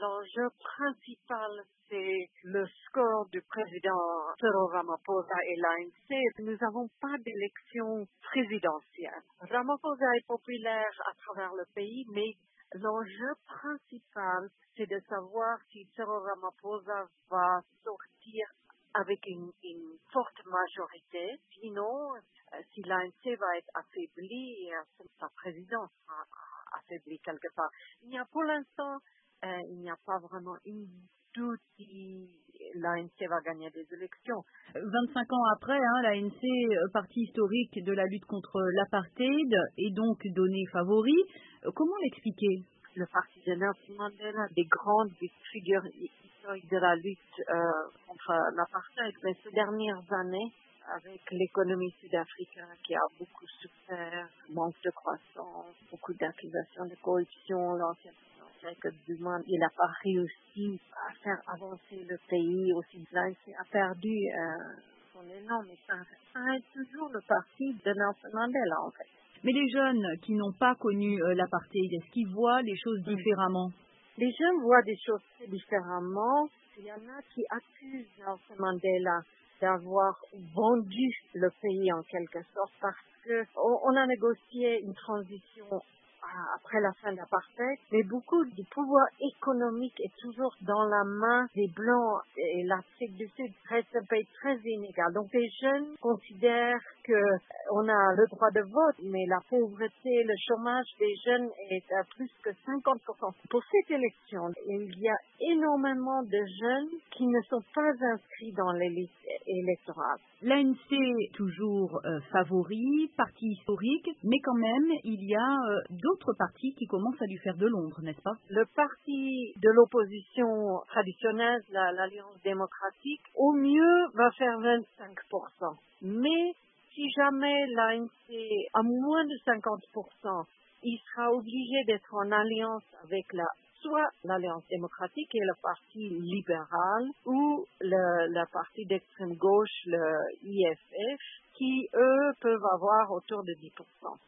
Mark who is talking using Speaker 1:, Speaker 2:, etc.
Speaker 1: L'enjeu principal, c'est le score du président Cyril Ramaphosa et l'ANC. Nous n'avons pas d'élection présidentielle. Ramaphosa est populaire à travers le pays, mais l'enjeu principal, c'est de savoir si Cyril Ramaphosa va sortir avec une forte majorité. Sinon, si l'ANC va être affaibli, sa présidence sera affaiblie quelque part. Pour l'instant, il n'y a pas vraiment une doute si l'ANC va gagner des élections.
Speaker 2: 25 ans après, l'ANC, parti historique de la lutte contre l'apartheid, est donc donné favori. Comment l'expliquer?
Speaker 1: Le parti de Nelson Mandela, des grandes figures historiques de la lutte contre l'apartheid, mais ces dernières années, avec l'économie sud-africaine qui a beaucoup souffert, manque de croissance, beaucoup d'accusations de corruption, l'ancien président Zuma, il n'a pas réussi à faire avancer le pays aussi. L'ANC a perdu son élan, mais ça reste toujours le parti de Nelson Mandela en fait.
Speaker 2: Mais les jeunes qui n'ont pas connu l'apartheid, est-ce qu'ils voient les choses différemment?
Speaker 1: Les jeunes voient des choses très différemment. Il y en a qui accusent Nelson Mandela d'avoir vendu le pays en quelque sorte parce qu'on a négocié une transition après la fin de l'apartheid, mais beaucoup du pouvoir économique est toujours dans la main des Blancs et l'Afrique du Sud reste un pays très inégal. Donc les jeunes considèrent qu'on a le droit de vote, mais la pauvreté, le chômage des jeunes est à plus que 50%. Pour cette élection, il y a énormément de jeunes qui ne sont pas inscrits dans les listes électorales.
Speaker 2: L'ANC toujours favori, parti historique, mais quand même, il y a d'autres partis qui commencent à lui faire de l'ombre, n'est-ce pas?
Speaker 1: Le parti de l'opposition traditionnelle, l'Alliance démocratique, au mieux va faire 25%. Mais si jamais l'ANC a moins de 50%, il sera obligé d'être en alliance avec soit l'Alliance démocratique et le Parti libéral ou le parti d'extrême gauche, le IFF, qui, eux, peuvent avoir autour de 10%.